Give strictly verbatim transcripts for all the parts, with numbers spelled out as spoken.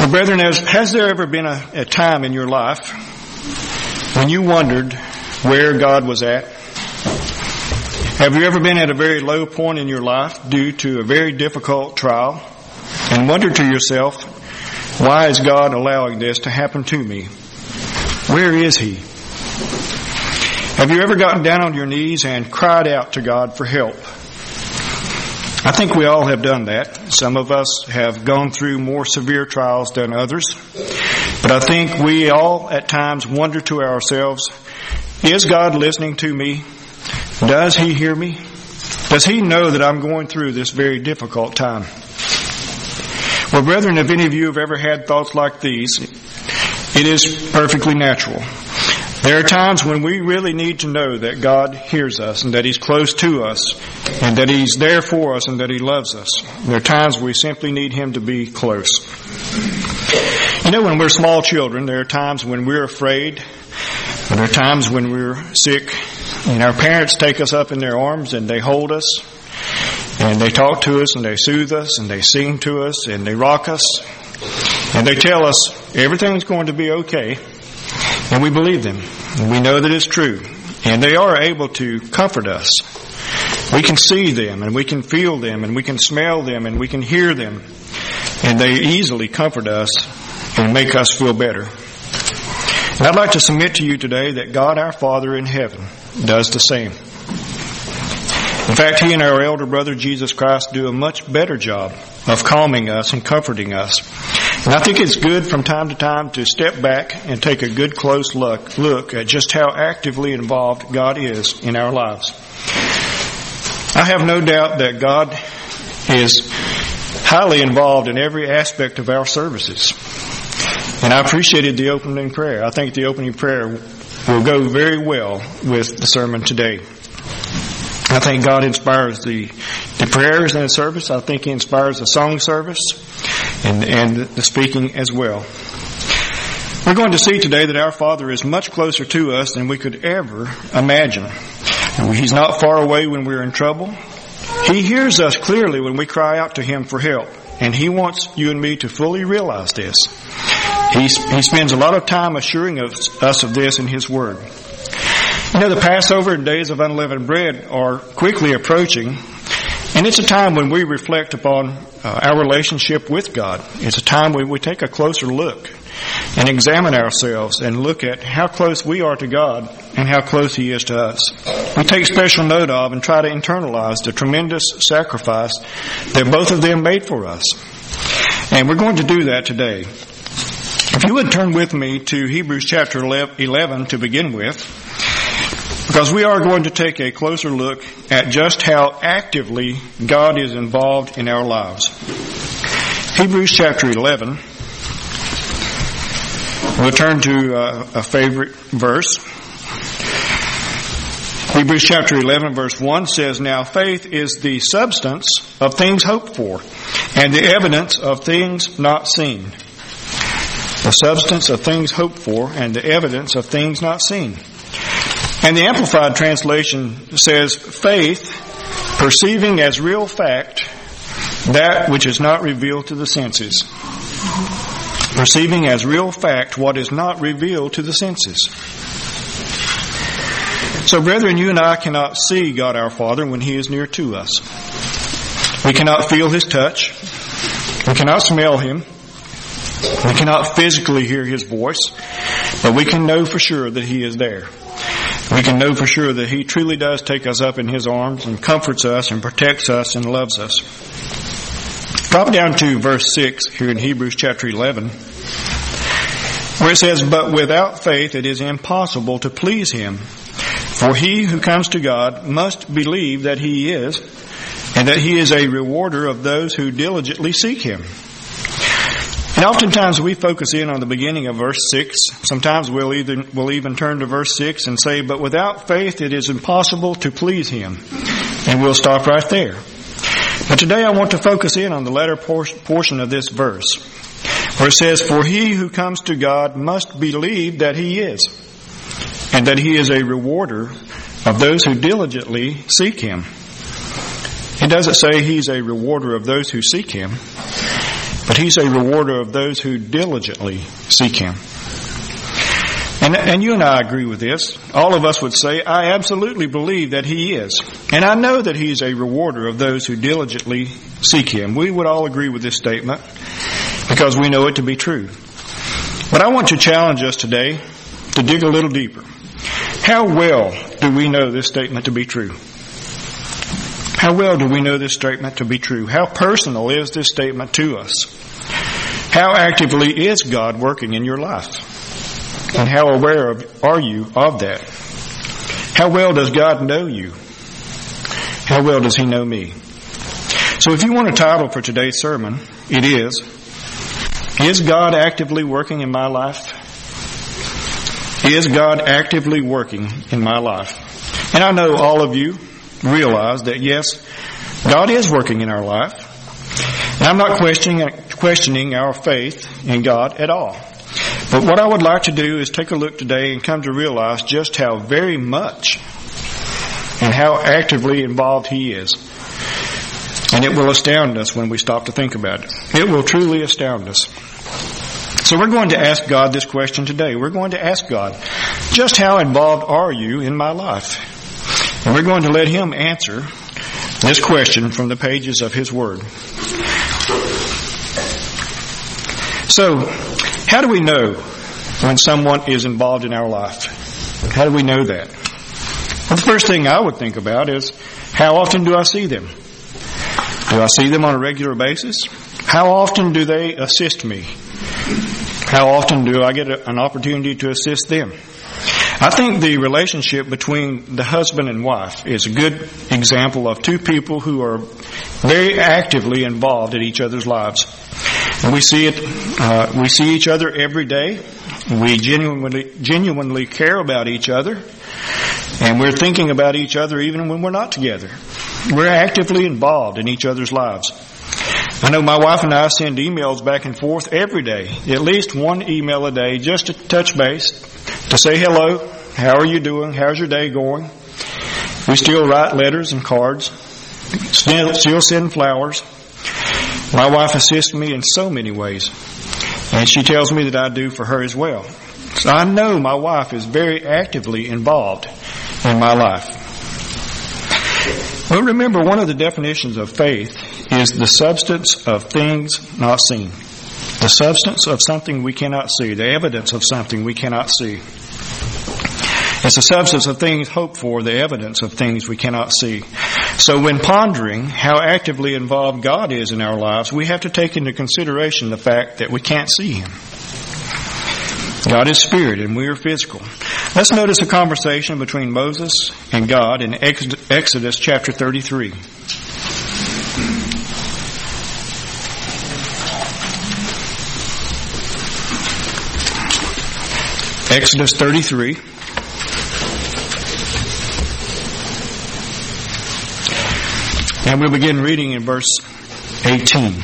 Well, brethren, has, has there ever been a, a time in your life when you wondered where God was at? Have you ever been at a very low point in your life due to a very difficult trial and wondered to yourself, why is God allowing this to happen to me? Where is He? Have you ever gotten down on your knees and cried out to God for help? I think we all have done that. Some of us have gone through more severe trials than others. But I think we all at times wonder to ourselves, is God listening to me? Does He hear me? Does He know that I'm going through this very difficult time? Well, brethren, if any of you have ever had thoughts like these, it is perfectly natural. There are times when we really need to know that God hears us and that He's close to us and that He's there for us and that He loves us. There are times we simply need Him to be close. You know, when we're small children, there are times when we're afraid. There are times when we're sick and our parents take us up in their arms and they hold us and they talk to us and they soothe us and they sing to us and they rock us and they tell us everything's going to be okay. And we believe them. And we know that it's true. And they are able to comfort us. We can see them and we can feel them and we can smell them and we can hear them. And they easily comfort us and make us feel better. And I'd like to submit to you today that God our Father in heaven does the same. In fact, He and our elder brother Jesus Christ do a much better job of calming us and comforting us. And I think it's good from time to time to step back and take a good close look, look at just how actively involved God is in our lives. I have no doubt that God is highly involved in every aspect of our services. And I appreciated the opening prayer. I think the opening prayer will go very well with the sermon today. I think God inspires the, the prayers in the service. I think He inspires the song service and, and the speaking as well. We're going to see today that our Father is much closer to us than we could ever imagine. He's not far away when we're in trouble. He hears us clearly when we cry out to Him for help. And He wants you and me to fully realize this. He, he spends a lot of time assuring us, us of this in His Word. You know, the Passover and days of unleavened bread are quickly approaching, and it's a time when we reflect upon uh, our relationship with God. It's a time when we take a closer look and examine ourselves and look at how close we are to God and how close He is to us. We take special note of and try to internalize the tremendous sacrifice that both of them made for us. And we're going to do that today. If you would turn with me to Hebrews chapter eleven to begin with, because we are going to take a closer look at just how actively God is involved in our lives. Hebrews chapter eleven. We'll turn to uh, a favorite verse. Hebrews chapter eleven verse one says, "Now faith is the substance of things hoped for, and the evidence of things not seen." The substance of things hoped for, and the evidence of things not seen. And the Amplified Translation says, "Faith, perceiving as real fact that which is not revealed to the senses." Perceiving as real fact what is not revealed to the senses. So, brethren, you and I cannot see God our Father when He is near to us. We cannot feel His touch. We cannot smell Him. We cannot physically hear His voice. But we can know for sure that He is there. We can know for sure that He truly does take us up in His arms and comforts us and protects us and loves us. Drop down to verse six here in Hebrews chapter eleven, where it says, "But without faith it is impossible to please Him. For he who comes to God must believe that He is, and that He is a rewarder of those who diligently seek Him." And oftentimes we focus in on the beginning of verse six. Sometimes we'll even, we'll even turn to verse six and say, "But without faith it is impossible to please Him." And we'll stop right there. But today I want to focus in on the latter portion of this verse, where it says, "For he who comes to God must believe that He is, and that He is a rewarder of those who diligently seek Him." It doesn't say He's a rewarder of those who seek Him. but He's a rewarder of those who diligently seek Him. And, and you and I agree with this. All of us would say, I absolutely believe that He is. And I know that He's a rewarder of those who diligently seek Him. We would all agree with this statement because we know it to be true. But I want to challenge us today to dig a little deeper. How well do we know this statement to be true? How well do we know this statement to be true? How personal is this statement to us? How actively is God working in your life? And how aware of, are you of that? How well does God know you? How well does He know me? So if you want a title for today's sermon, it is, Is God actively working in my life? Is God actively working in my life? And I know all of you realize that yes, God is working in our life. And I'm not questioning, questioning our faith in God at all. But what I would like to do is take a look today and come to realize just how very much and how actively involved He is. And it will astound us when we stop to think about it. It will truly astound us. So we're going to ask God this question today. We're going to ask God, just how involved are you in my life? And we're going to let Him answer this question from the pages of His Word. So, how do we know when someone is involved in our life? How do we know that? Well, the first thing I would think about is, how often do I see them? Do I see them on a regular basis? How often do they assist me? How often do I get an opportunity to assist them? I think the relationship between the husband and wife is a good example of two people who are very actively involved in each other's lives. And we see it, uh, we see each other every day. We genuinely, genuinely care about each other. And we're thinking about each other even when we're not together. We're actively involved in each other's lives. I know my wife and I send emails back and forth every day, at least one email a day, just to touch base, to say hello, how are you doing, how's your day going. We still write letters and cards, still, still send flowers. My wife assists me in so many ways, and she tells me that I do for her as well. So I know my wife is very actively involved in my life. Well, remember, one of the definitions of faith is the substance of things not seen. The substance of something we cannot see. The evidence of something we cannot see. It's the substance of things hoped for, the evidence of things we cannot see. So when pondering how actively involved God is in our lives, we have to take into consideration the fact that we can't see Him. God is spirit and we are physical. Let's notice a conversation between Moses and God in Exodus chapter thirty-three. Exodus thirty-three. And we'll begin reading in verse eighteen.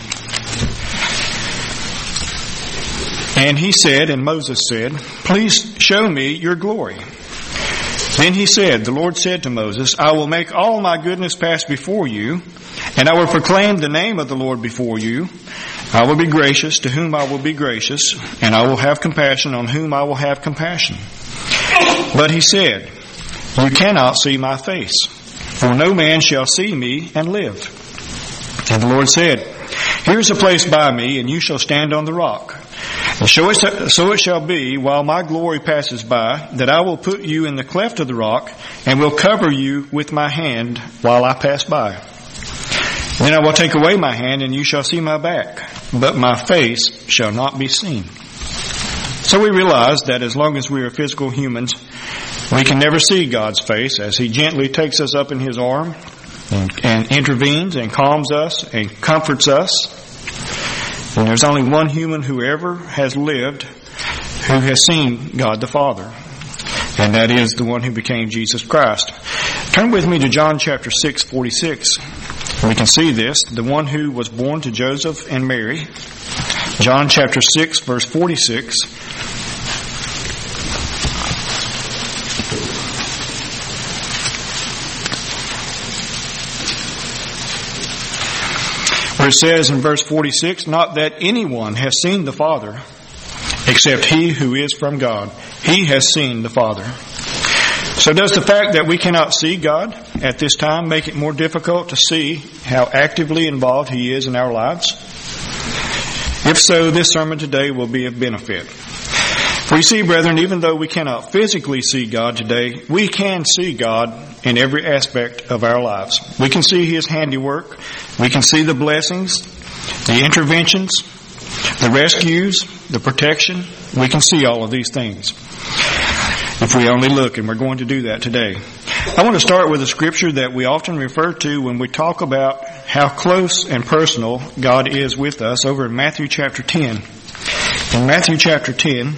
And he said, and Moses said, please show me your glory. Then he said, the Lord said to Moses, I will make all my goodness pass before you, and I will proclaim the name of the Lord before you. I will be gracious to whom I will be gracious, and I will have compassion on whom I will have compassion. But he said, you cannot see my face, for no man shall see me and live. And the Lord said, here is a place by me, and you shall stand on the rock. And so it shall be, while my glory passes by, that I will put you in the cleft of the rock, and will cover you with my hand while I pass by. Then I will take away my hand, and you shall see my back, but my face shall not be seen. So we realize that as long as we are physical humans, we can never see God's face as He gently takes us up in His arm and, and intervenes and calms us and comforts us. And there's only one human who ever has lived who has seen God the Father. And that is the one who became Jesus Christ. Turn with me to John chapter six, forty-six. We can see this. The one who was born to Joseph and Mary. John chapter six, verse forty-six. where it says in verse forty-six, not that anyone has seen the Father except he who is from God. He has seen the Father. So does the fact that we cannot see God at this time make it more difficult to see how actively involved He is in our lives? If so, this sermon today will be of benefit. For you see, brethren, even though we cannot physically see God today, we can see God in every aspect of our lives. We can see His handiwork. We can see the blessings, the interventions, the rescues, the protection. We can see all of these things if we only look, and we're going to do that today. I want to start with a scripture that we often refer to when we talk about how close and personal God is with us, over in Matthew chapter ten. In Matthew chapter ten,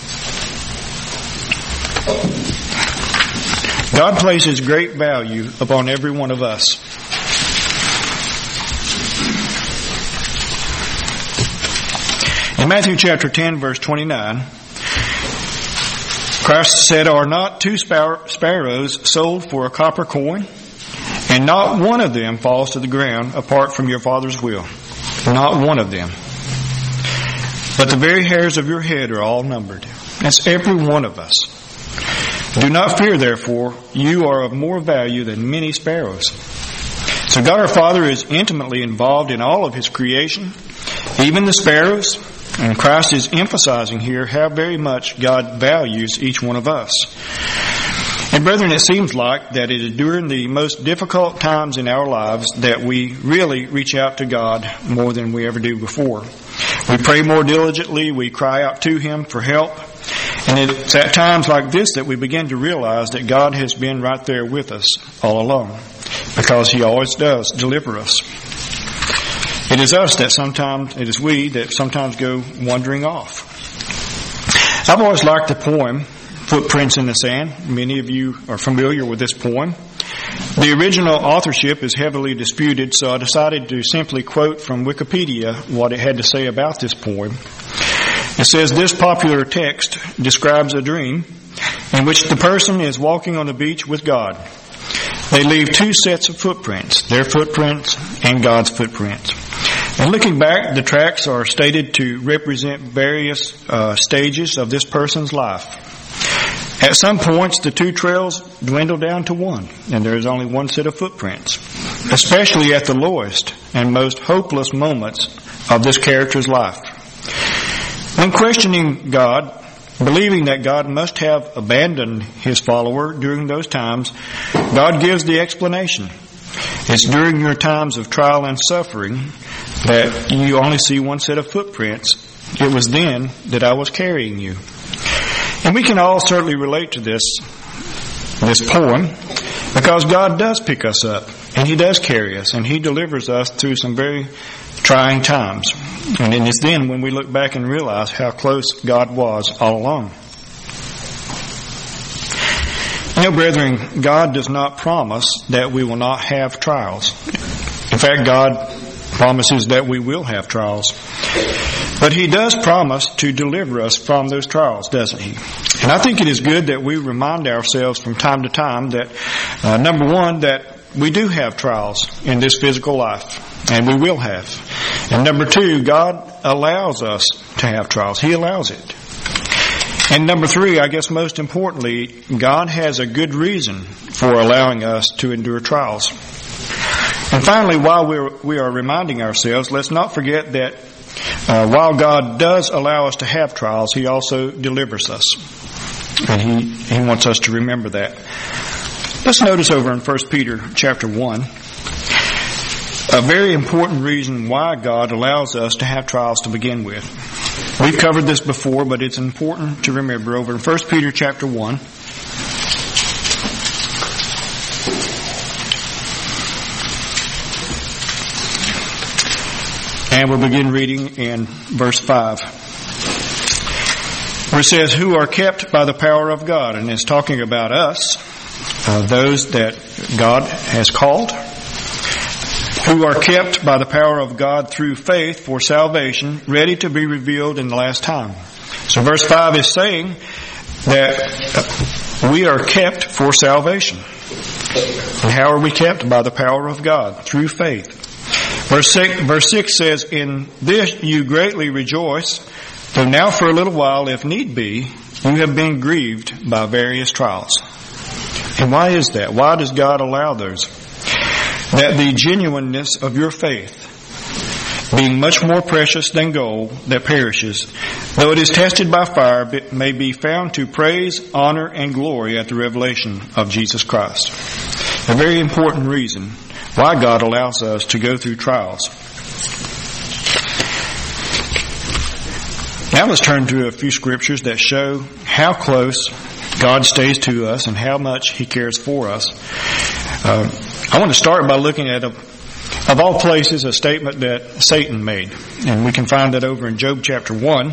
God places great value upon every one of us. In Matthew chapter ten, verse twenty-nine, Christ said, are not two sparrows sold for a copper coin? And not one of them falls to the ground apart from your Father's will. Not one of them. But the very hairs of your head are all numbered. That's every one of us. Do not fear, therefore, you are of more value than many sparrows. So God our Father is intimately involved in all of His creation, even the sparrows. And Christ is emphasizing here how very much God values each one of us. And brethren, it seems like that it is during the most difficult times in our lives that we really reach out to God more than we ever do before. We pray more diligently, we cry out to Him for help. And it's at times like this that we begin to realize that God has been right there with us all along, because He always does deliver us. It is us that sometimes, it is we that sometimes go wandering off. I've always liked the poem, Footprints in the Sand. Many of you are familiar with this poem. The original authorship is heavily disputed, so I decided to simply quote from Wikipedia what it had to say about this poem. It says, this popular text describes a dream in which the person is walking on the beach with God. They leave two sets of footprints, their footprints and God's footprints. And looking back, the tracks are stated to represent various uh, stages of this person's life. At some points, the two trails dwindle down to one, and there is only one set of footprints, especially at the lowest and most hopeless moments of this character's life. When questioning God, believing that God must have abandoned His follower during those times, God gives the explanation. It's during your times of trial and suffering that you only see one set of footprints. It was then that I was carrying you. And we can all certainly relate to this, this poem, because God does pick us up, and He does carry us, and He delivers us through some very trying times. And it is then when we look back and realize how close God was all along. You know, brethren, God does not promise that we will not have trials. In fact, God promises that we will have trials. But He does promise to deliver us from those trials, doesn't He? And I think it is good that we remind ourselves from time to time that, uh, number one, that we do have trials in this physical life, and we will have. And number two, God allows us to have trials. He allows it. And number three, I guess most importantly, God has a good reason for allowing us to endure trials. And finally, while we're, we are reminding ourselves, let's not forget that uh, while God does allow us to have trials, He also delivers us. And He, He wants us to remember that. Let's notice over in First Peter chapter one, a very important reason why God allows us to have trials to begin with. We've covered this before, but it's important to remember over in First Peter chapter one. And we'll begin reading in verse five, where it says, who are kept by the power of God. And it's talking about us, uh, those that God has called, who are kept by the power of God through faith for salvation, ready to be revealed in the last time. So verse five is saying that we are kept for salvation. And how are we kept? By the power of God, through faith. Verse six, verse six says, "In this you greatly rejoice, though now for a little while, if need be, you have been grieved by various trials." And why is that? Why does God allow those? "That the genuineness of your faith, being much more precious than gold that perishes, though it is tested by fire, may be found to praise, honor, and glory at the revelation of Jesus Christ." A very important reason why God allows us to go through trials. Now let's turn to a few scriptures that show how close God stays to us and how much He cares for us. Uh, I want to start by looking at, a, of all places, a statement that Satan made. And we can find that over in Job chapter one.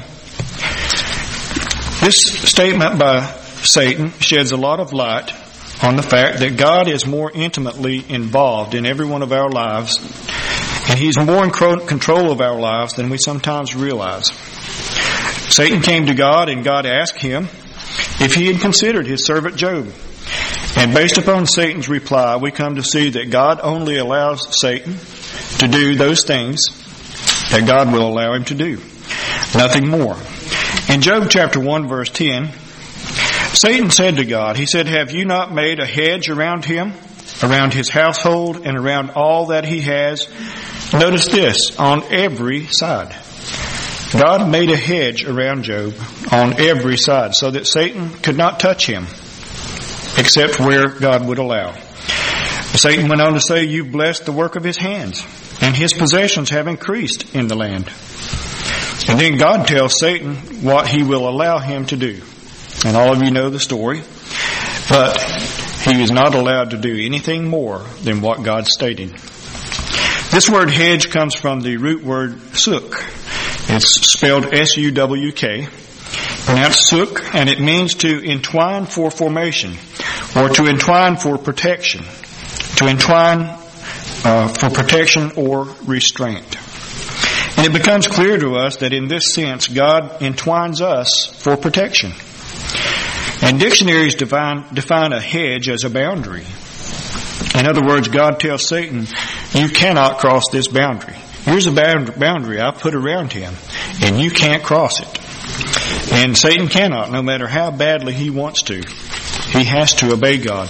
This statement by Satan sheds a lot of light on the fact that God is more intimately involved in every one of our lives, and He's more in control of our lives than we sometimes realize. Satan came to God, and God asked him if he had considered his servant Job. And based upon Satan's reply, we come to see that God only allows Satan to do those things that God will allow him to do. Nothing more. In Job chapter one, verse ten, Satan said to God, he said, "Have you not made a hedge around him, around his household, and around all that he has?" Notice this, on every side. God made a hedge around Job on every side so that Satan could not touch him except where God would allow. Satan went on to say, "You've blessed the work of his hands, and his possessions have increased in the land." And then God tells Satan what he will allow him to do. And all of you know the story. But he is not allowed to do anything more than what God stated. This word hedge comes from the root word suk. It's spelled S U W K, pronounced suk, and it means to entwine for formation, or to entwine for protection, to entwine uh, for protection or restraint. And it becomes clear to us that in this sense, God entwines us for protection. And dictionaries define, define a hedge as a boundary. In other words, God tells Satan, "You cannot cross this boundary. Here's a boundary I put around him, and you can't cross it." And Satan cannot, no matter how badly he wants to. He has to obey God.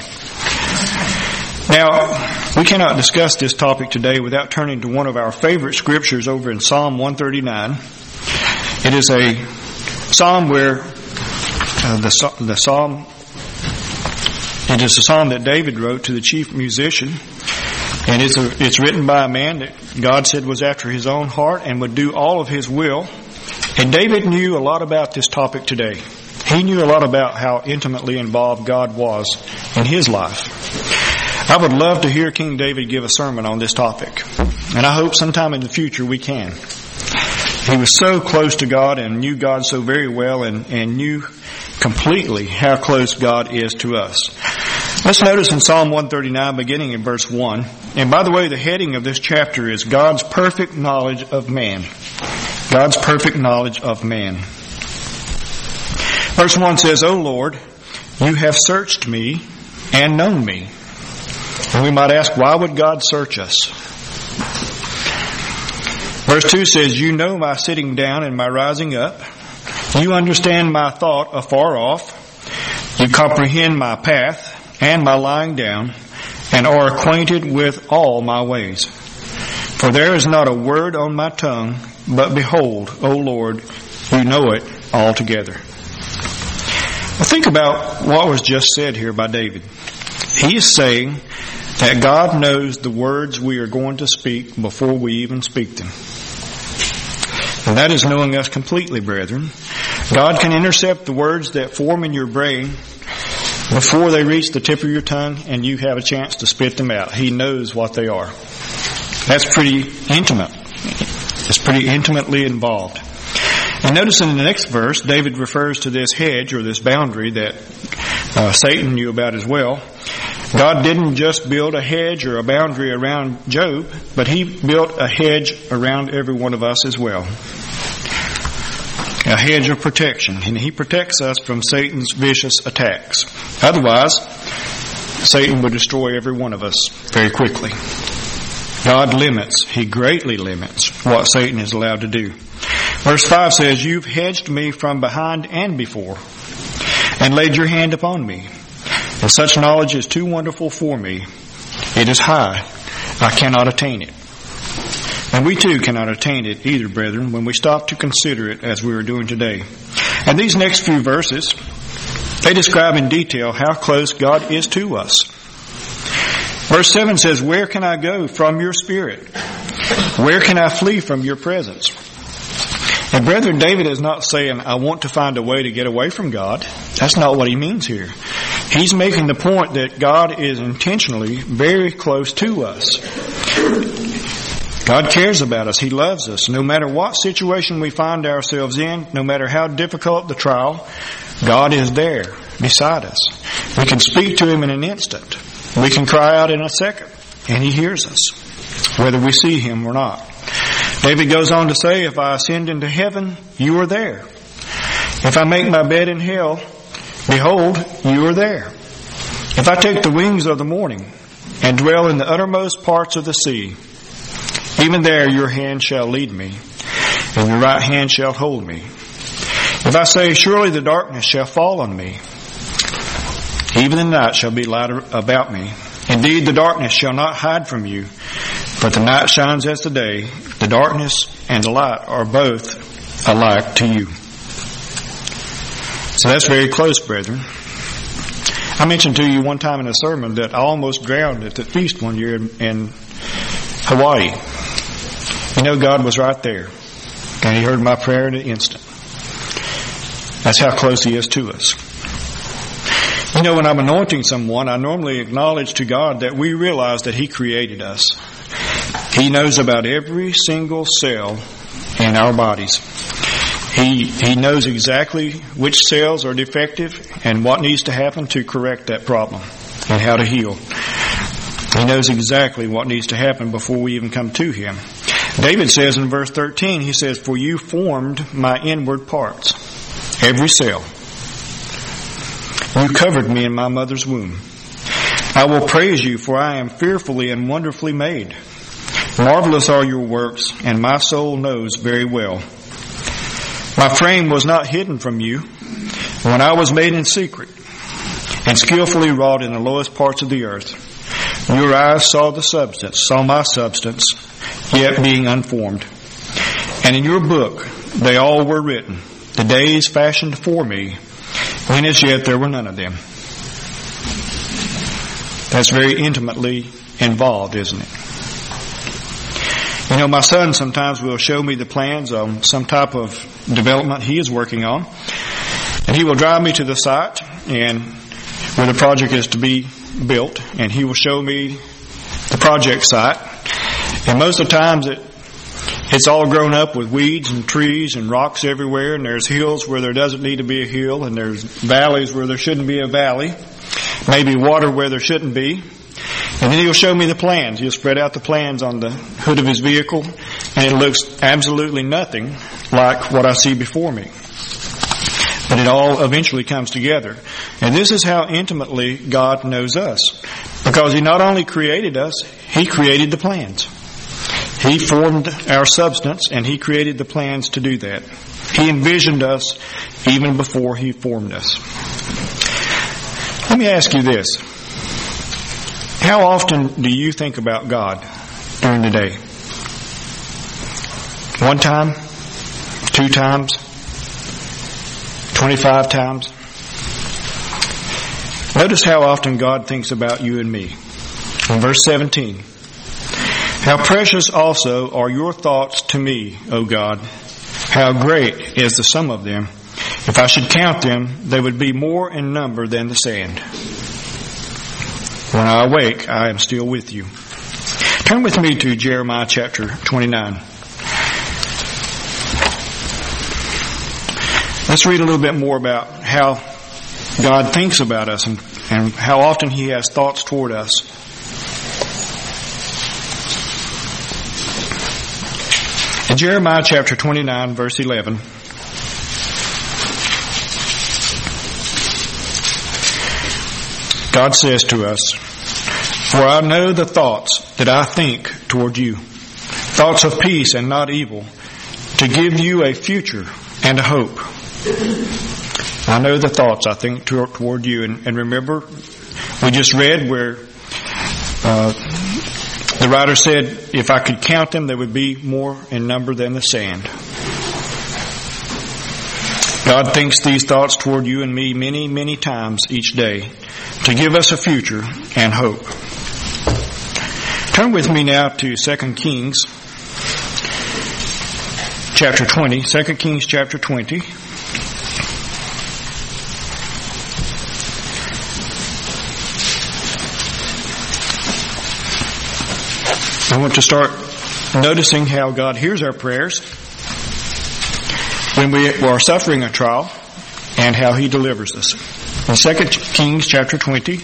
Now, we cannot discuss this topic today without turning to one of our favorite scriptures over in Psalm one thirty-nine. It is a psalm where uh, the, the psalm, it is a psalm that David wrote to the chief musician. And it's, a, it's written by a man that God said was after his own heart and would do all of his will. And David knew a lot about this topic today. He knew a lot about how intimately involved God was in his life. I would love to hear King David give a sermon on this topic. And I hope sometime in the future we can. He was so close to God and knew God so very well and, and knew completely how close God is to us. Let's notice in Psalm one thirty-nine, beginning in verse one. And by the way, the heading of this chapter is God's perfect knowledge of man. God's perfect knowledge of man. Verse one says, "O Lord, you have searched me and known me." And we might ask, why would God search us? Verse two says, "You know my sitting down and my rising up. You understand my thought afar off. You comprehend my path and my lying down, and are acquainted with all my ways. For there is not a word on my tongue, but behold, O Lord, you know it altogether." Well, think about what was just said here by David. He is saying that God knows the words we are going to speak before we even speak them. And that is knowing us completely, brethren. God can intercept the words that form in your brain before they reach the tip of your tongue and you have a chance to spit them out. He knows what they are. That's pretty intimate. It's pretty intimately involved. And notice in the next verse, David refers to this hedge or this boundary that uh, Satan knew about as well. God didn't just build a hedge or a boundary around Job, but He built a hedge around every one of us as well. A hedge of protection. And He protects us from Satan's vicious attacks. Otherwise, Satan would destroy every one of us very quickly. God limits, He greatly limits what Satan is allowed to do. Verse five says, "You've hedged me from behind and before, and laid your hand upon me. And such knowledge is too wonderful for me. It is high. I cannot attain it." And we too cannot attain it either, brethren, when we stop to consider it as we are doing today. And these next few verses, they describe in detail how close God is to us. Verse seven says, "Where can I go from your spirit? Where can I flee from your presence?" And brethren, David is not saying, "I want to find a way to get away from God." That's not what he means here. He's making the point that God is intentionally very close to us. God cares about us. He loves us. No matter what situation we find ourselves in, no matter how difficult the trial, God is there beside us. We can speak to Him in an instant. We can cry out in a second, and He hears us, whether we see Him or not. David goes on to say, "If I ascend into heaven, you are there. If I make my bed in hell, behold, you are there. If I take the wings of the morning and dwell in the uttermost parts of the sea, even there your hand shall lead me, and your right hand shall hold me. If I say, surely the darkness shall fall on me, even the night shall be light about me. Indeed, the darkness shall not hide from you, but the night shines as the day. The darkness and the light are both alike to you." So that's very close, brethren. I mentioned to you one time in a sermon that I almost drowned at the feast one year in, in Hawaii. You know, God was right there, and He heard my prayer in an instant. That's how close He is to us. You know, when I'm anointing someone, I normally acknowledge to God that we realize that He created us. He knows about every single cell in our bodies. He, he knows exactly which cells are defective and what needs to happen to correct that problem and how to heal. He knows exactly what needs to happen before we even come to Him. David says in verse thirteen, he says, "For you formed my inward parts, every cell. You covered me in my mother's womb. I will praise you, for I am fearfully and wonderfully made. Marvelous are your works, and my soul knows very well. My frame was not hidden from you when I was made in secret and skillfully wrought in the lowest parts of the earth. Your eyes saw the substance, saw my substance, yet being unformed. And in your book they all were written, the days fashioned for me, when as yet there were none of them." That's very intimately involved, isn't it? You know, my son sometimes will show me the plans on some type of development he is working on. And he will drive me to the site and where the project is to be built, and he will show me the project site. And most of the times it It's all grown up with weeds and trees and rocks everywhere, and there's hills where there doesn't need to be a hill, and there's valleys where there shouldn't be a valley, maybe water where there shouldn't be. And then he'll show me the plans. He'll spread out the plans on the hood of his vehicle, and it looks absolutely nothing like what I see before me. But it all eventually comes together. And this is how intimately God knows us. Because He not only created us, He created the plans. He formed our substance, and He created the plans to do that. He envisioned us even before He formed us. Let me ask you this. How often do you think about God during the day? One time? Two times? Twenty-five times? Notice how often God thinks about you and me. In verse seventeen. "How precious also are your thoughts to me, O God. How great is the sum of them. If I should count them, they would be more in number than the sand. When I awake, I am still with you." Turn with me to Jeremiah chapter twenty-nine. Let's read a little bit more about how God thinks about us and, and how often He has thoughts toward us. In Jeremiah chapter twenty-nine, verse eleven, God says to us, For I know the thoughts that I think toward you, thoughts of peace and not evil, to give you a future and a hope. I know the thoughts I think toward you. And, and remember, we just read where uh, the writer said, if I could count them, there would be more in number than the sand. God thinks these thoughts toward you and me many, many times each day to give us a future and hope. Turn with me now to Second Kings chapter twenty. Second Kings chapter twenty. I want to start noticing how God hears our prayers when we are suffering a trial and how He delivers us. In Second Kings chapter twenty,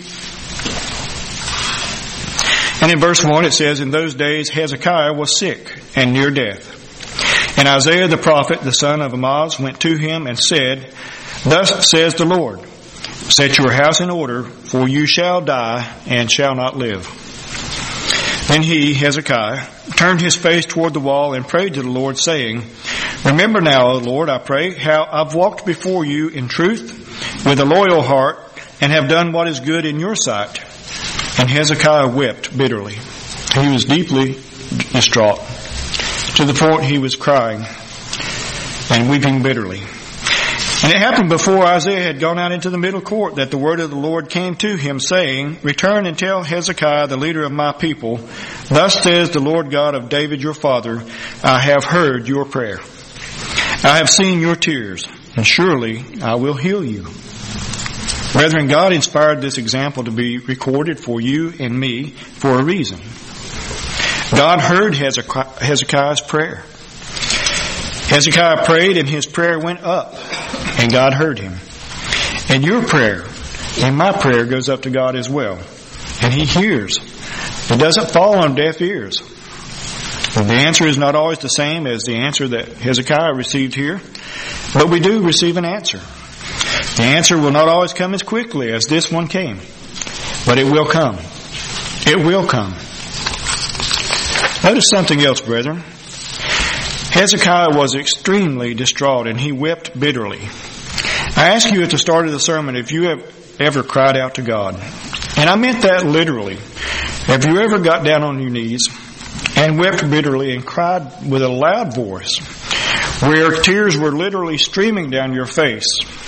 and in verse one it says, in those days Hezekiah was sick and near death. And Isaiah the prophet, the son of Amoz, went to him and said, thus says the Lord, set your house in order, for you shall die and shall not live. Then he, Hezekiah, turned his face toward the wall and prayed to the Lord, saying, remember now, O Lord, I pray, how I've walked before you in truth with a loyal heart and have done what is good in your sight. And Hezekiah wept bitterly. He was deeply distraught, to the point he was crying and weeping bitterly. And it happened before Isaiah had gone out into the middle court that the word of the Lord came to him, saying, return and tell Hezekiah, the leader of my people, thus says the Lord God of David your father, I have heard your prayer. I have seen your tears, and surely I will heal you. Brethren, God inspired this example to be recorded for you and me for a reason. God heard Hezekiah's prayer. Hezekiah prayed and his prayer went up, and God heard him. And your prayer and my prayer goes up to God as well, and He hears. It doesn't fall on deaf ears. And the answer is not always the same as the answer that Hezekiah received here, but we do receive an answer. The answer will not always come as quickly as this one came, but it will come. It will come. Notice something else, brethren. Hezekiah was extremely distraught and he wept bitterly. I asked you at the start of the sermon if you have ever cried out to God. And I meant that literally. Have you ever got down on your knees and wept bitterly and cried with a loud voice, where tears were literally streaming down your face,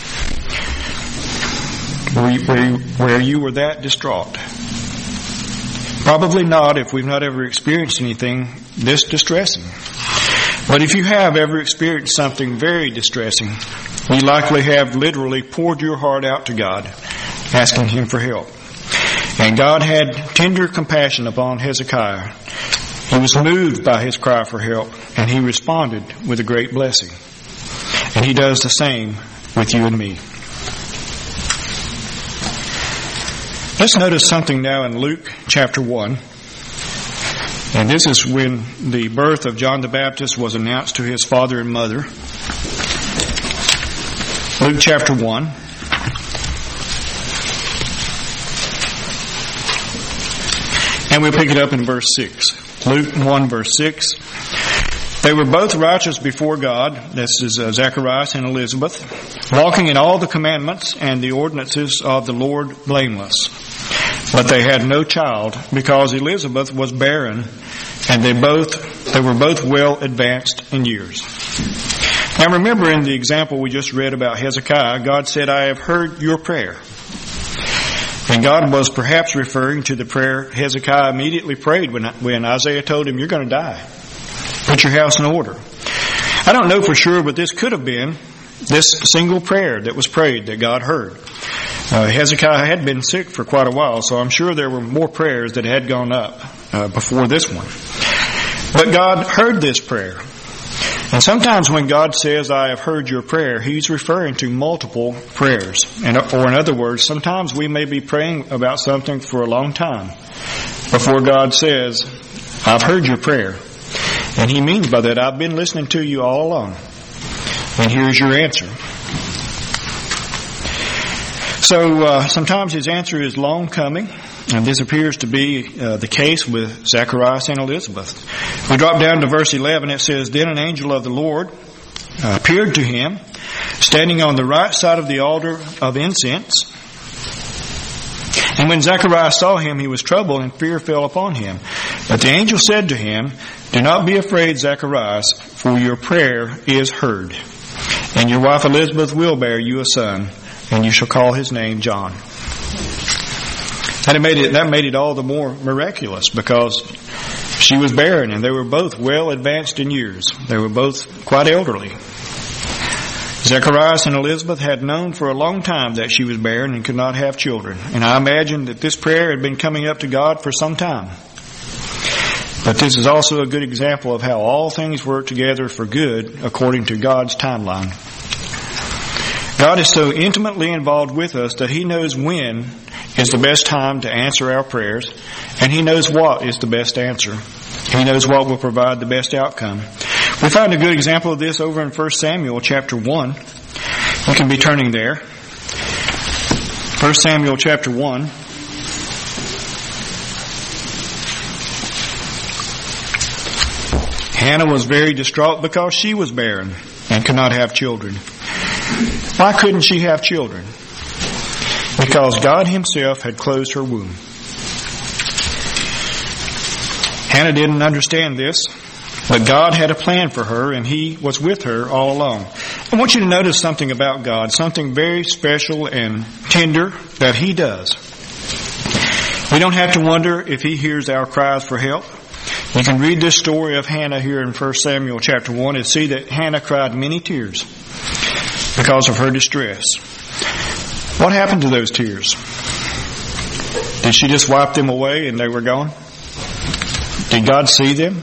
where you, where you, where you were that distraught? Probably not if we've not ever experienced anything this distressing. But if you have ever experienced something very distressing, you likely have literally poured your heart out to God, asking Him for help. And God had tender compassion upon Hezekiah. He was moved by his cry for help, and He responded with a great blessing. And He does the same with you and me. Let's notice something now in Luke chapter one. And this is when the birth of John the Baptist was announced to his father and mother. Luke chapter one. And we'll pick it up in verse six. Luke one verse six. They were both righteous before God, this is uh, Zacharias and Elizabeth, walking in all the commandments and the ordinances of the Lord blameless. But they had no child, because Elizabeth was barren, and they both they were both well advanced in years. Now remember, in the example we just read about Hezekiah, God said, I have heard your prayer. And God was perhaps referring to the prayer Hezekiah immediately prayed when, when Isaiah told him, you're going to die. Put your house in order. I don't know for sure, but this could have been this single prayer that was prayed that God heard. Uh, Hezekiah had been sick for quite a while, so I'm sure there were more prayers that had gone up uh, before this one. But God heard this prayer. And sometimes when God says, I have heard your prayer, He's referring to multiple prayers. And, or in other words, sometimes we may be praying about something for a long time before God says, I've heard your prayer. And He means by that, I've been listening to you all along. And here's your answer. So uh, sometimes His answer is long coming, And this appears to be uh, the case with Zacharias and Elizabeth. We drop down to verse eleven. It says, Then an angel of the Lord uh, appeared to him, standing on the right side of the altar of incense. And when Zacharias saw him, he was troubled, and fear fell upon him. But the angel said to him, Do not be afraid, Zacharias, for your prayer is heard. And your wife Elizabeth will bear you a son, and you shall call his name John. And it made it, that made it all the more miraculous, because she was barren, and they were both well advanced in years. They were both quite elderly. Zacharias and Elizabeth had known for a long time that she was barren and could not have children. And I imagine that this prayer had been coming up to God for some time. But this is also a good example of how all things work together for good according to God's timeline. God is so intimately involved with us that He knows when is the best time to answer our prayers, and He knows what is the best answer. He knows what will provide the best outcome. We find a good example of this over in First Samuel chapter one. You can be turning there. First Samuel chapter one. Hannah was very distraught because she was barren and could not have children. Why couldn't she have children? Because God Himself had closed her womb. Hannah didn't understand this, but God had a plan for her, and He was with her all along. I want you to notice something about God, something very special and tender that He does. We don't have to wonder if He hears our cries for help. You can read this story of Hannah here in First Samuel chapter one and see that Hannah cried many tears because of her distress. What happened to those tears? Did she just wipe them away and they were gone? Did God see them?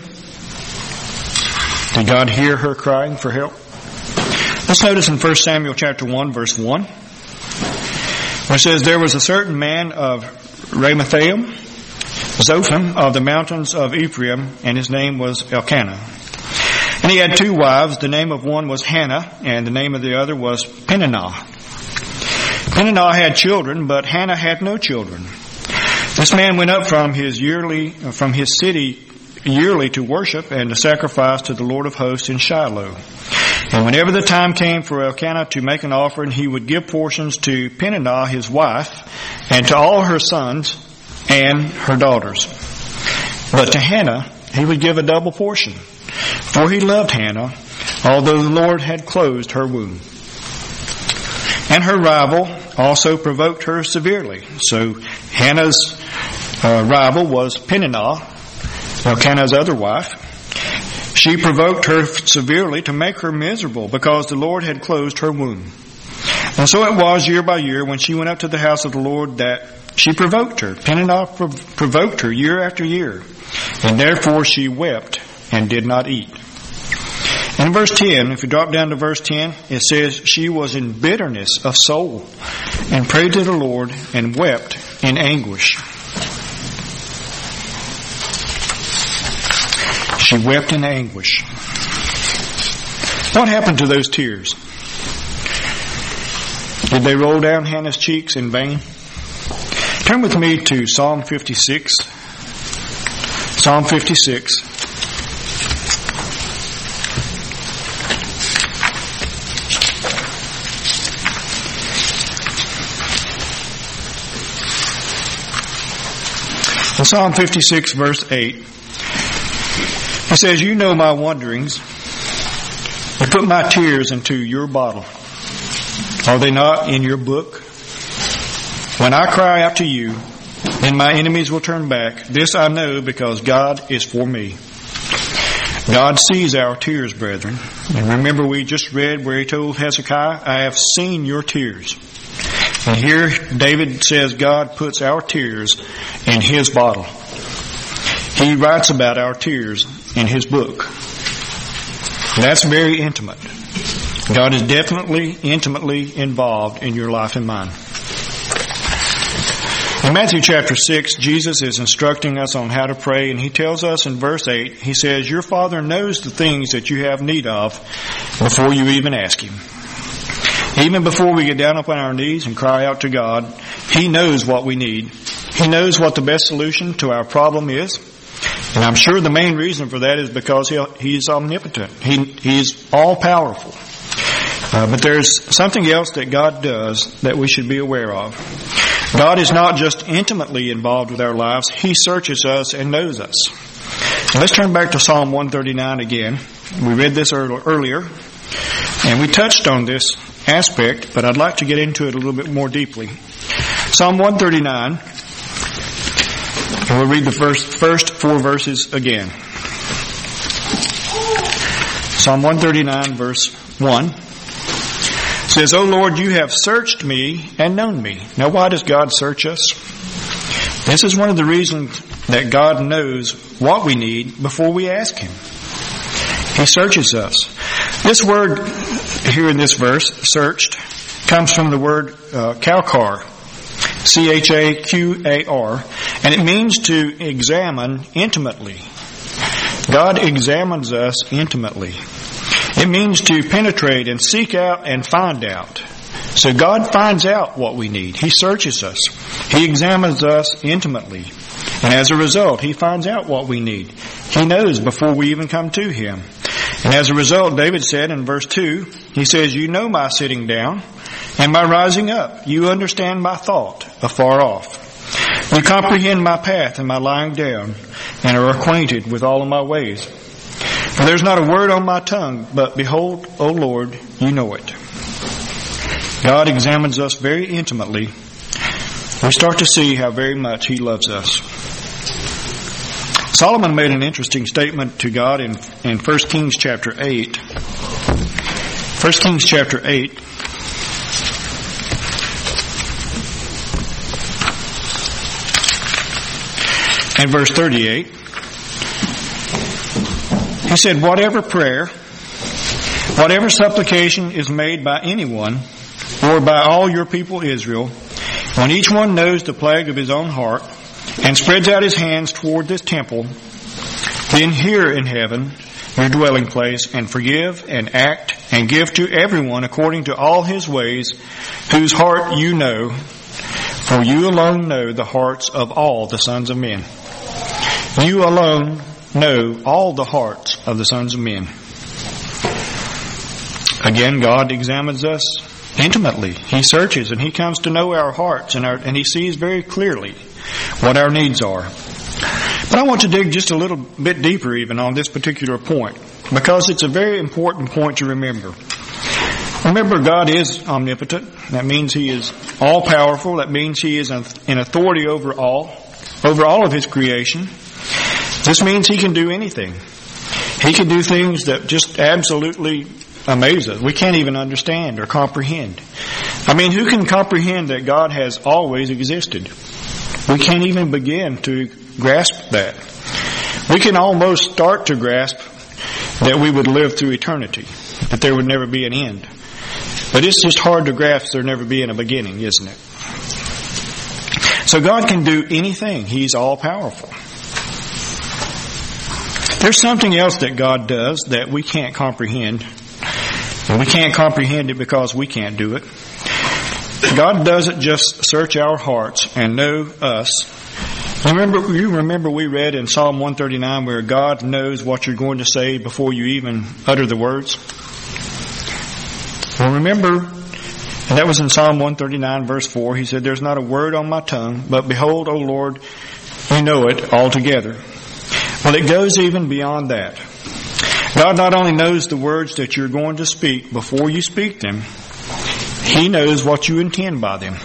Did God hear her crying for help? Let's notice in First Samuel chapter one, verse one, where it says, There was a certain man of Ramathaim, Zophim, of the mountains of Ephraim, and his name was Elkanah. And he had two wives. The name of one was Hannah, and the name of the other was Peninnah. Peninnah had children, but Hannah had no children. This man went up from his yearly, from his city yearly to worship and to sacrifice to the Lord of hosts in Shiloh. And whenever the time came for Elkanah to make an offering, he would give portions to Peninnah his wife, and to all her sons and her daughters. But to Hannah he would give a double portion, for he loved Hannah, although the Lord had closed her womb. And her rival also provoked her severely. So Hannah's uh, rival was Peninnah, Elkanah's other wife. She provoked her severely to make her miserable because the Lord had closed her womb. And so it was year by year when she went up to the house of the Lord that she provoked her. Peninnah prov- provoked her year after year. And therefore she wept and did not eat. And in verse ten, if you drop down to verse ten, it says, She was in bitterness of soul and prayed to the Lord and wept in anguish. She wept in anguish. What happened to those tears? Did they roll down Hannah's cheeks in vain? Turn with me to Psalm fifty-six. Psalm fifty-six. In Psalm fifty-six, verse eight, it says, You know my wanderings. You put my tears into your bottle. Are they not in your book? When I cry out to you, then my enemies will turn back. This I know because God is for me. God sees our tears, brethren. And remember we just read where He told Hezekiah, I have seen your tears. And here David says God puts our tears in His bottle. He writes about our tears in His book. That's very intimate. God is definitely intimately involved in your life and mine. In Matthew chapter six, Jesus is instructing us on how to pray, and He tells us in verse eight, He says, Your Father knows the things that you have need of before you even ask Him. Even before we get down upon our knees and cry out to God, He knows what we need. He knows what the best solution to our problem is. And I'm sure the main reason for that is because he, He's omnipotent. He, he's all-powerful. Uh, but there's something else that God does that we should be aware of. God is not just intimately involved with our lives. He searches us and knows us. Now let's turn back to Psalm one thirty-nine again. We read this earlier, and we touched on this aspect, but I'd like to get into it a little bit more deeply. Psalm one thirty-nine, and we'll read the first, first four verses again. Psalm one thirty-nine, verse one. Says, O Lord, you have searched me and known me. Now, why does God search us? This is one of the reasons that God knows what we need before we ask Him. He searches us. This word here in this verse, searched, comes from the word uh, chakar, C H A Q A R, and it means to examine intimately. God examines us intimately. It means to penetrate and seek out and find out. So God finds out what we need. He searches us. He examines us intimately. And as a result, He finds out what we need. He knows before we even come to Him. And as a result, David said in verse two, he says, you know my sitting down and my rising up. You understand my thought afar off. You comprehend my path and my lying down and are acquainted with all of my ways. For there's not a word on my tongue, but behold, O Lord, you know it. God examines us very intimately. We start to see how very much He loves us. Solomon made an interesting statement to God in, in First Kings chapter eight. First Kings chapter eight. And verse thirty-eight. He said, whatever prayer, whatever supplication is made by anyone, or by all your people Israel, when each one knows the plague of his own heart, and spreads out his hands toward this temple, then hear in heaven your dwelling place, and forgive and act and give to everyone according to all his ways, whose heart you know, for you alone know the hearts of all the sons of men. You alone know all the hearts of the sons of men. Again, God examines us intimately. He searches and He comes to know our hearts, and, our, and He sees very clearly what our needs are. But I want to dig just a little bit deeper even on this particular point, because it's a very important point to remember. Remember, God is omnipotent. That means He is all-powerful. That means He is in authority over all, over all of His creation. This means He can do anything. He can do things that just absolutely amaze us. We can't even understand or comprehend. I mean, who can comprehend that God has always existed? We can't even begin to grasp that. We can almost start to grasp that we would live through eternity, that there would never be an end. But it's just hard to grasp there never being a beginning, isn't it? So God can do anything. He's all-powerful. There's something else that God does that we can't comprehend. And we can't comprehend it because we can't do it. God doesn't just search our hearts and know us. Remember, you remember we read in Psalm one thirty-nine where God knows what you're going to say before you even utter the words? Well, remember, and that was in Psalm one thirty-nine verse four. He said, there's not a word on my tongue, but behold, O Lord, you know it altogether. Well, it goes even beyond that. God not only knows the words that you're going to speak before you speak them, He knows what you intend by them.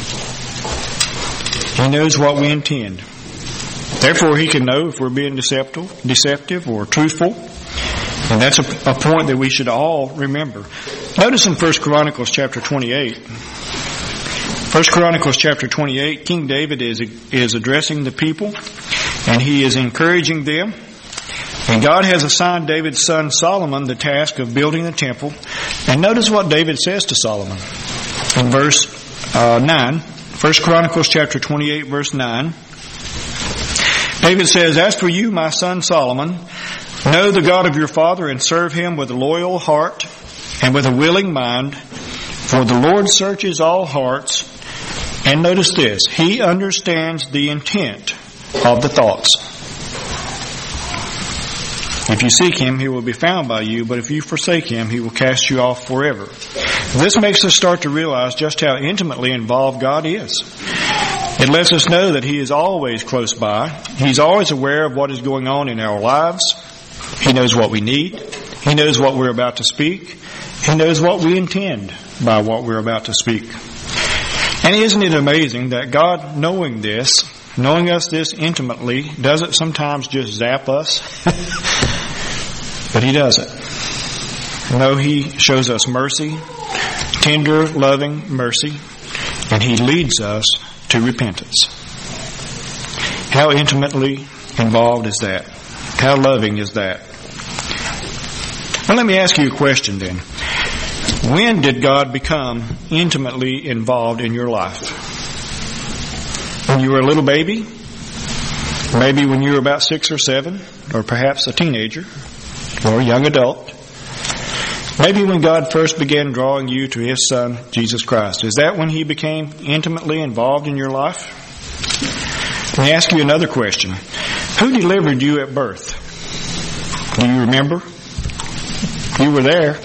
He knows what we intend. Therefore, He can know if we're being deceptive, deceptive or truthful. And that's a, a point that we should all remember. Notice in First Chronicles chapter twenty-eight. First Chronicles chapter twenty-eight, King David is, is addressing the people, and he is encouraging them. And God has assigned David's son Solomon the task of building the temple. And notice what David says to Solomon in verse uh, nine. First Chronicles chapter twenty-eight, verse nine. David says, as for you, my son Solomon, know the God of your father and serve Him with a loyal heart and with a willing mind. For the Lord searches all hearts And notice this, He understands the intent of the thoughts. If you seek Him, He will be found by you, but if you forsake Him, He will cast you off forever. This makes us start to realize just how intimately involved God is. It lets us know that He is always close by. He's always aware of what is going on in our lives. He knows what we need. He knows what we're about to speak. He knows what we intend by what we're about to speak. And isn't it amazing that God, knowing this, knowing us this intimately, doesn't sometimes just zap us? But He doesn't. No, He shows us mercy, tender, loving mercy, and He leads us to repentance. How intimately involved is that? How loving is that? Well, let me ask you a question then. When did God become intimately involved in your life? When you were a little baby? Maybe when you were about six or seven? Or perhaps a teenager? Or a young adult? Maybe when God first began drawing you to His Son, Jesus Christ. Is that when He became intimately involved in your life? Let me ask you another question. Who delivered you at birth? Do you remember? You were there.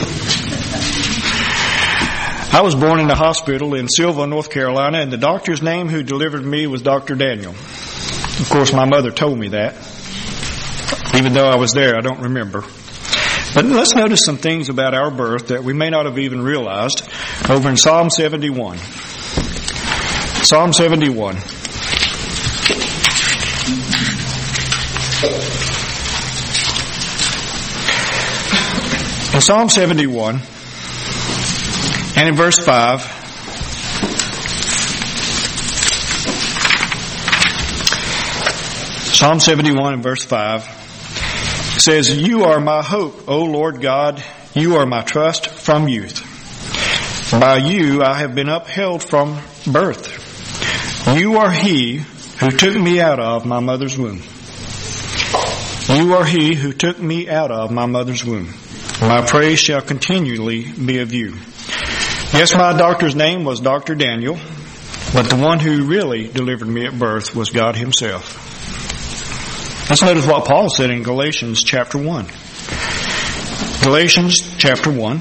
I was born in a hospital in Sylva, North Carolina, and the doctor's name who delivered me was Doctor Daniel. Of course, my mother told me that. Even though I was there, I don't remember. But let's notice some things about our birth that we may not have even realized over in Psalm seventy-one. Psalm seventy-one. In Psalm seventy-one, and in verse five, Psalm seventy-one and verse five says, "You are my hope, O Lord God. You are my trust from youth. By you I have been upheld from birth. You are He who took me out of my mother's womb. You are He who took me out of my mother's womb. My praise shall continually be of you." Yes, my doctor's name was Doctor Daniel, but the one who really delivered me at birth was God Himself. Let's notice what Paul said in Galatians chapter one. Galatians chapter one.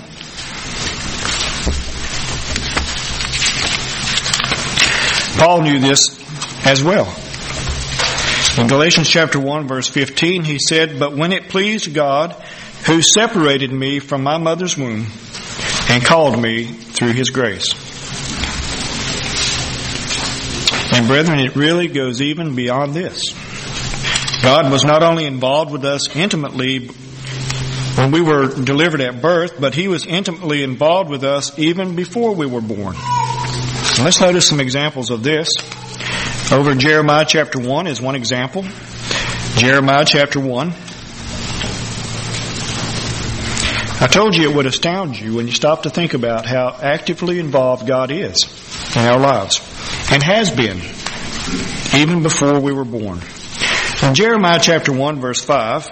Paul knew this as well. In Galatians chapter one, verse fifteen, he said, "But when it pleased God, who separated me from my mother's womb and called me through His grace." And brethren, it really goes even beyond this. God was not only involved with us intimately when we were delivered at birth, but He was intimately involved with us even before we were born. And let's notice some examples of this. Over in Jeremiah chapter one is one example. Jeremiah chapter one. I told you it would astound you when you stop to think about how actively involved God is in our lives, and has been even before we were born. In Jeremiah chapter one, verse five,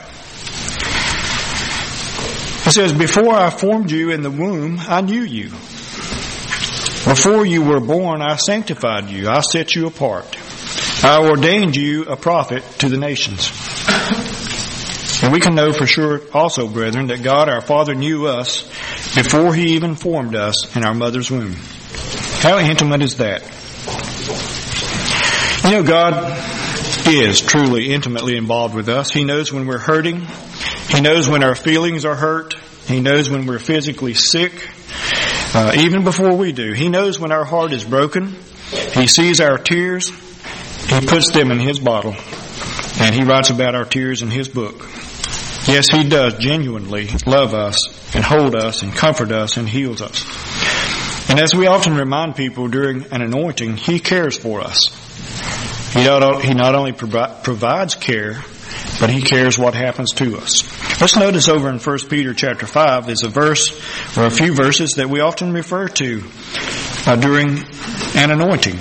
it says, "Before I formed you in the womb, I knew you. Before you were born, I sanctified you. I set you apart. I ordained you a prophet to the nations." And we can know for sure also, brethren, that God our Father knew us before He even formed us in our mother's womb. How intimate is that? You know, God is truly intimately involved with us. He knows when we're hurting. He knows when our feelings are hurt. He knows when we're physically sick, uh, even before we do. He knows when our heart is broken. He sees our tears. He puts them in His bottle, and He writes about our tears in His book. Yes, He does genuinely love us and hold us and comfort us and heals us. And as we often remind people during an anointing, He cares for us. He not, he not only provi- provides care, but He cares what happens to us. Let's notice over in First Peter chapter five is a verse or a few verses that we often refer to uh, during an anointing.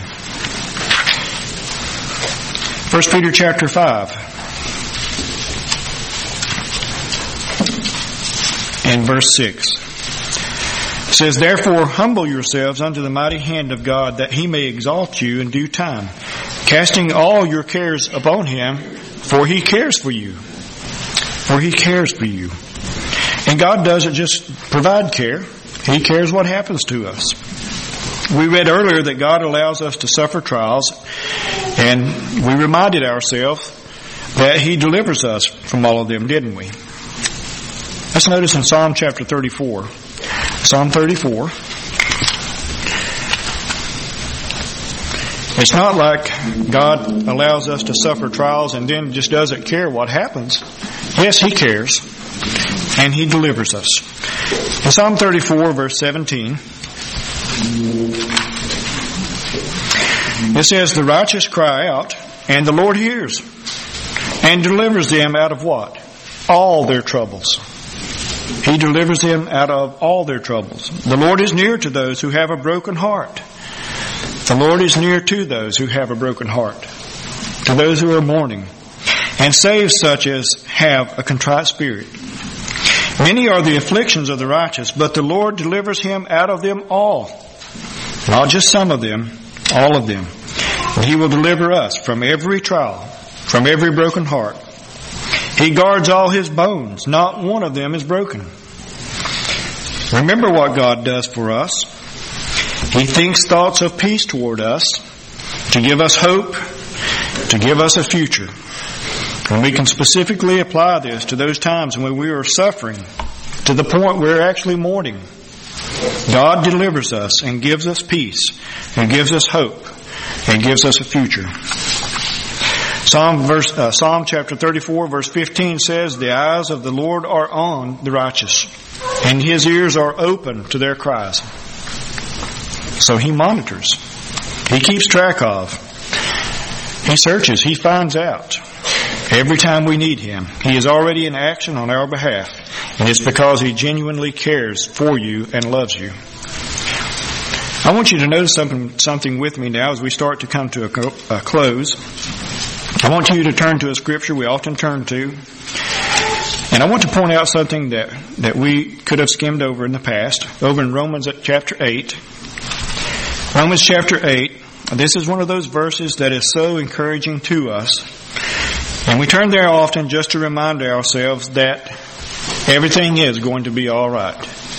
First Peter chapter five and verse six. It says, therefore humble yourselves under the mighty hand of God, that he may exalt you in due time, casting all your cares upon him, for he cares for you. For he cares for you. And God doesn't just provide care. He cares what happens to us. We read earlier that God allows us to suffer trials, and we reminded ourselves that he delivers us from all of them, didn't we? Let's notice in Psalm chapter thirty-four. Psalm thirty-four. It's not like God allows us to suffer trials and then just doesn't care what happens. Yes, he cares, and he delivers us. In Psalm thirty-four, verse seventeen, it says, the righteous cry out, and the Lord hears, and delivers them out of what? All their troubles. He delivers them out of all their troubles. The Lord is near to those who have a broken heart. The Lord is near to those who have a broken heart, to those who are mourning, and saves such as have a contrite spirit. Many are the afflictions of the righteous, but the Lord delivers him out of them all. Not just some of them, all of them. And he will deliver us from every trial, from every broken heart. He guards all his bones. Not one of them is broken. Remember what God does for us. He thinks thoughts of peace toward us, to give us hope, to give us a future. And we can specifically apply this to those times when we are suffering, to the point we're actually mourning. God delivers us and gives us peace, and gives us hope, and gives us a future. Psalm verse, uh, Psalm chapter thirty-four, verse fifteen says, the eyes of the Lord are on the righteous, and his ears are open to their cries. So he monitors. He keeps track of. He searches. He finds out. Every time we need him, he is already in action on our behalf. And it's because he genuinely cares for you and loves you. I want you to notice something, something with me now as we start to come to a, a close. I want you to turn to a scripture we often turn to. And I want to point out something that, that we could have skimmed over in the past. Over in Romans chapter eight. Romans chapter eight. This is one of those verses that is so encouraging to us. And we turn there often just to remind ourselves that everything is going to be all right.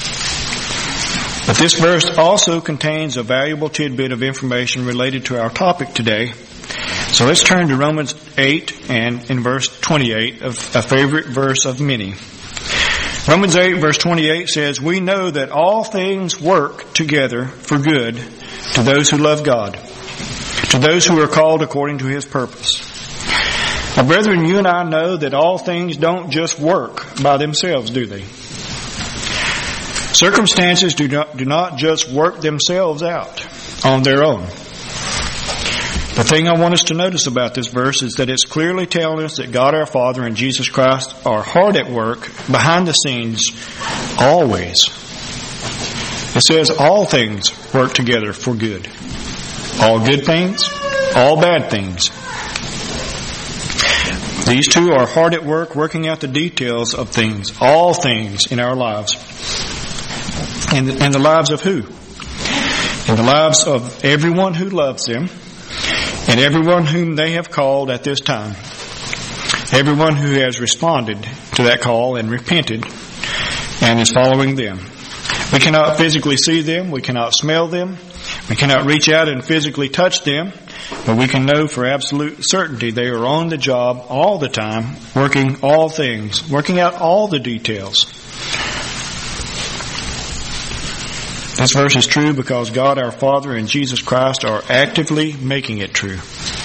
But this verse also contains a valuable tidbit of information related to our topic today. So let's turn to Romans eight and in verse twenty-eight, a favorite verse of many. Romans eight verse twenty-eight says, we know that all things work together for good to those who love God, to those who are called according to his purpose. Now, brethren, you and I know that all things don't just work by themselves, do they? Circumstances do not, do not just work themselves out on their own. The thing I want us to notice about this verse is that it's clearly telling us that God our Father and Jesus Christ are hard at work behind the scenes always. It says all things work together for good. All good things, all bad things. These two are hard at work working out the details of things, all things in our lives. In the, in the lives of who? In the lives of everyone who loves them and everyone whom they have called at this time. Everyone who has responded to that call and repented and is following them. We cannot physically see them. We cannot smell them. We cannot reach out and physically touch them. But we can know for absolute certainty they are on the job all the time, working all things, working out all the details. This verse is true because God our Father and Jesus Christ are actively making it true.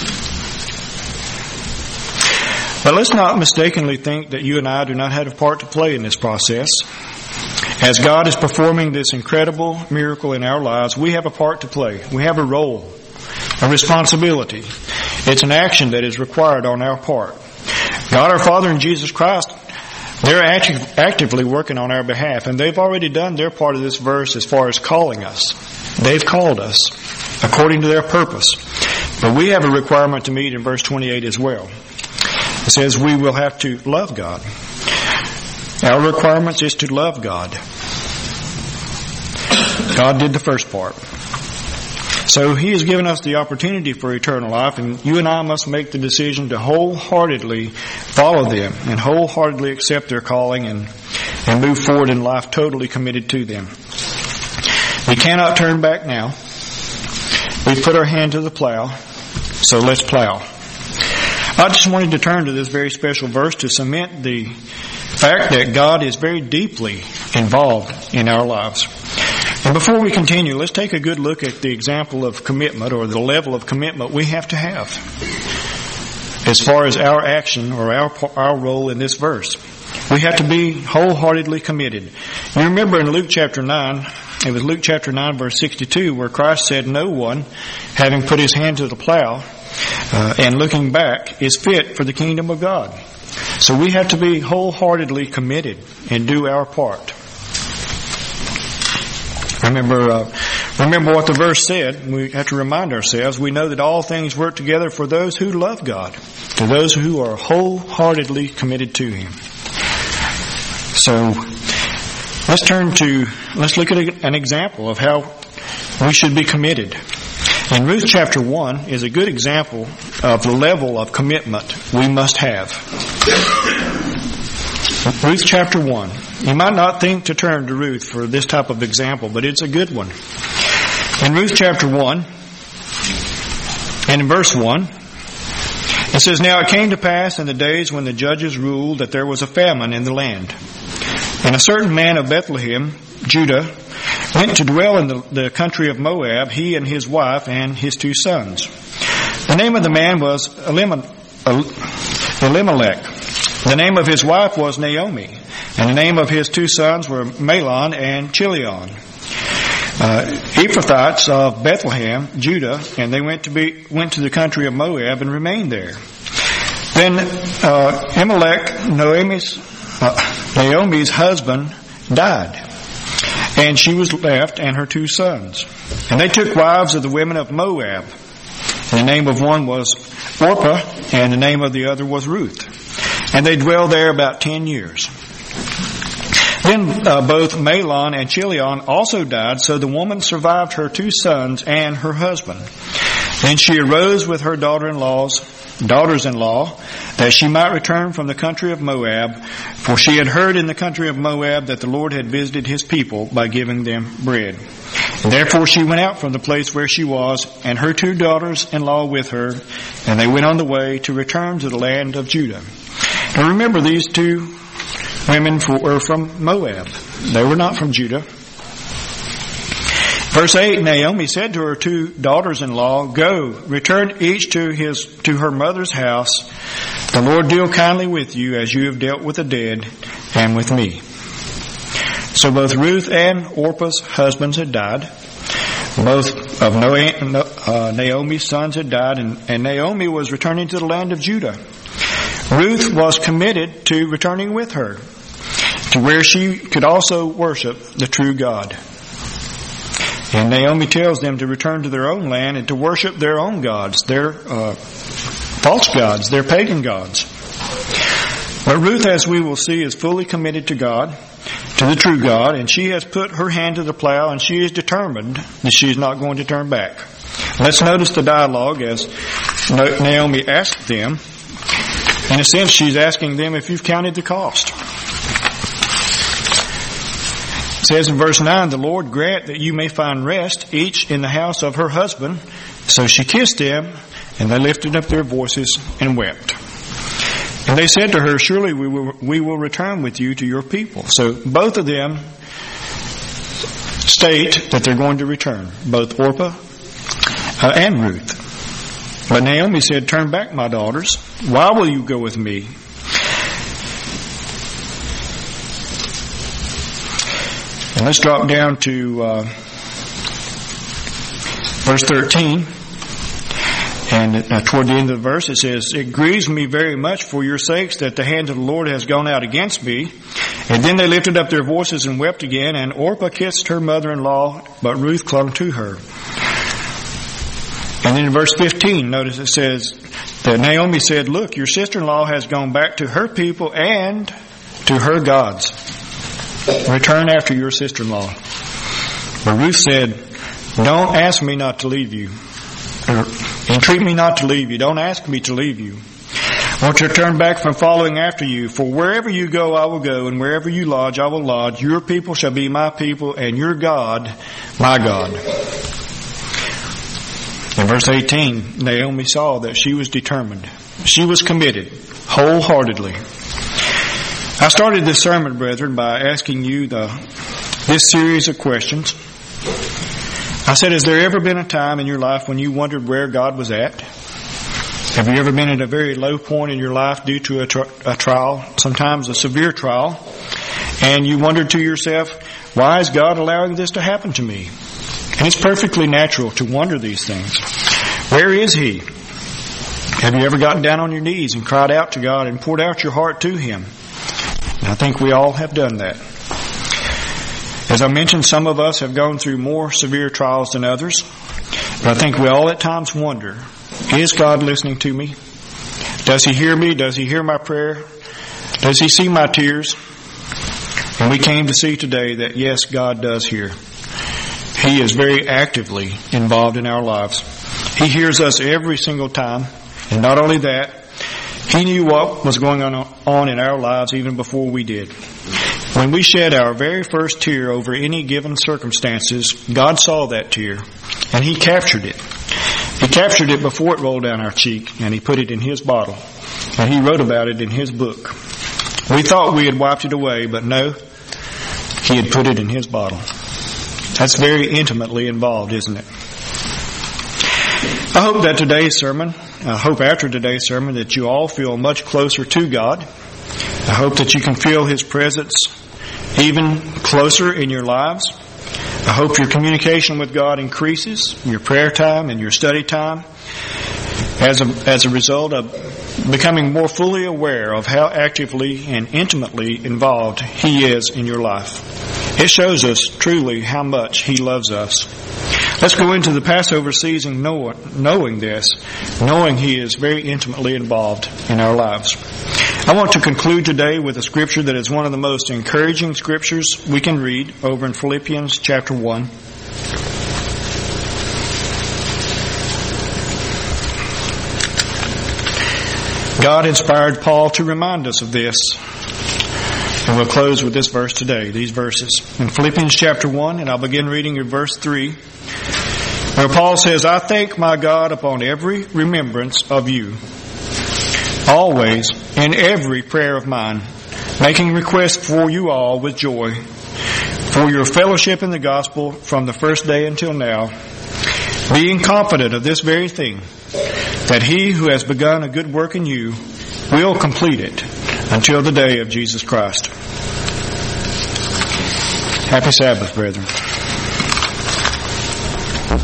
But let's not mistakenly think that you and I do not have a part to play in this process. As God is performing this incredible miracle in our lives, we have a part to play. We have a role, a responsibility. It's an action that is required on our part. God our Father and Jesus Christ, they're active, actively working on our behalf, and they've already done their part of this verse as far as calling us. They've called us according to their purpose. But we have a requirement to meet in verse twenty-eight as well. It says we will have to love God. Our requirement is to love God. God did the first part. So He has given us the opportunity for eternal life, and you and I must make the decision to wholeheartedly follow them and wholeheartedly accept their calling and, and move forward in life totally committed to them. We cannot turn back now. We've put our hand to the plow, so let's plow. I just wanted to turn to this very special verse to cement the fact that God is very deeply involved in our lives. And before we continue, let's take a good look at the example of commitment, or the level of commitment we have to have as far as our action or our our role in this verse. We have to be wholeheartedly committed. You remember in Luke chapter nine, it was Luke chapter nine verse sixty-two, where Christ said, "No one, having put his hand to the plow uh, and looking back, is fit for the kingdom of God." So we have to be wholeheartedly committed and do our part. Remember, uh, remember what the verse said. We have to remind ourselves. We know that all things work together for those who love God, to those who are wholeheartedly committed to Him. So, let's turn to, let's look at an example of how we should be committed. And Ruth chapter one is a good example of the level of commitment we must have. Ruth chapter one. You might not think to turn to Ruth for this type of example, but it's a good one. In Ruth chapter one, and in verse one, it says, "Now it came to pass in the days when the judges ruled that there was a famine in the land. And a certain man of Bethlehem, Judah, went to dwell in the, the country of Moab, he and his wife and his two sons. The name of the man was Elimelech. The name of his wife was Naomi. And the name of his two sons were Mahlon and Chilion, uh, Ephrathites of Bethlehem, Judah, and they went to be went to the country of Moab and remained there. Then uh, Elimelech, Naomi's uh, Naomi's husband, died, and she was left and her two sons. And they took wives of the women of Moab. The name of one was Orpah, and the name of the other was Ruth. And they dwelled there about ten years. Then uh, both Mahlon and Chilion also died, so the woman survived her two sons and her husband. Then she arose with her daughter-in-laws, daughters-in-law, that she might return from the country of Moab, for she had heard in the country of Moab that the Lord had visited His people by giving them bread. And therefore she went out from the place where she was, and her two daughters-in-law with her, and they went on the way to return to the land of Judah. Now remember, these two women were from Moab. They were not from Judah. Verse eight, Naomi said to her two daughters-in-law, "Go, return each to his to her mother's house. The Lord deal kindly with you as you have dealt with the dead and with me." So both Ruth and Orpah's husbands had died. Both of Naomi's sons had died, and, and Naomi was returning to the land of Judah. Ruth was committed to returning with her, to where she could also worship the true God. And Naomi tells them to return to their own land and to worship their own gods, their uh, false gods, their pagan gods. But Ruth, as we will see, is fully committed to God, to the true God, and she has put her hand to the plow, and she is determined that she is not going to turn back. Let's notice the dialogue as Naomi asked them. In a sense, she's asking them if you've counted the cost. It says in verse nine, "The Lord grant that you may find rest, each in the house of her husband." So she kissed them, and they lifted up their voices and wept. And they said to her, "Surely we will, we will return with you to your people." So both of them state that they're going to return, both Orpah uh, and Ruth. But Naomi said, "Turn back, my daughters. Why will you go with me?" And let's drop down to uh, verse thirteen. And uh, toward the end of the verse it says, "It grieves me very much for your sakes that the hand of the Lord has gone out against me." And then they lifted up their voices and wept again. And Orpah kissed her mother-in-law, but Ruth clung to her. And then in verse fifteen, notice it says that Naomi said, "Look, your sister-in-law has gone back to her people and to her gods. Return after your sister-in-law." But Ruth said, don't ask me not to leave you. Or, entreat me not to leave you. Don't ask me to leave you. I want you to turn back from following after you. For wherever you go, I will go, and wherever you lodge, I will lodge. Your people shall be my people, and your God, my God. In verse eighteen, Naomi saw that she was determined. She was committed, wholeheartedly. I started this sermon, brethren, by asking you the this series of questions. I said, has there ever been a time in your life when you wondered where God was at? Have you ever been at a very low point in your life due to a, tri- a trial, sometimes a severe trial, and you wondered to yourself, why is God allowing this to happen to me? And it's perfectly natural to wonder these things. Where is He? Have you ever gotten down on your knees and cried out to God and poured out your heart to Him? And I think we all have done that. As I mentioned, some of us have gone through more severe trials than others. But I think we all at times wonder, is God listening to me? Does He hear me? Does He hear my prayer? Does He see my tears? And we came to see today that yes, God does hear. He is very actively involved in our lives. He hears us every single time. And not only that, He knew what was going on in our lives even before we did. When we shed our very first tear over any given circumstances, God saw that tear, and He captured it. He captured it before it rolled down our cheek, and He put it in His bottle, and He wrote about it in His book. We thought we had wiped it away, but no, He had put it in His bottle. That's very intimately involved, isn't it? I hope that today's sermon, I hope after today's sermon that you all feel much closer to God. I hope that you can feel His presence even closer in your lives. I hope your communication with God increases, your prayer time and your study time, as a, as a result of becoming more fully aware of how actively and intimately involved He is in your life. It shows us truly how much He loves us. Let's go into the Passover season knowing this, knowing He is very intimately involved in our lives. I want to conclude today with a scripture that is one of the most encouraging scriptures we can read over in Philippians chapter one. God inspired Paul to remind us of this. And we'll close with this verse today, these verses. In Philippians chapter one, and I'll begin reading in verse three, where Paul says, I thank my God upon every remembrance of you, always in every prayer of mine, making request for you all with joy, for your fellowship in the gospel from the first day until now, being confident of this very thing, that He who has begun a good work in you will complete it until the day of Jesus Christ. Happy Sabbath, brethren.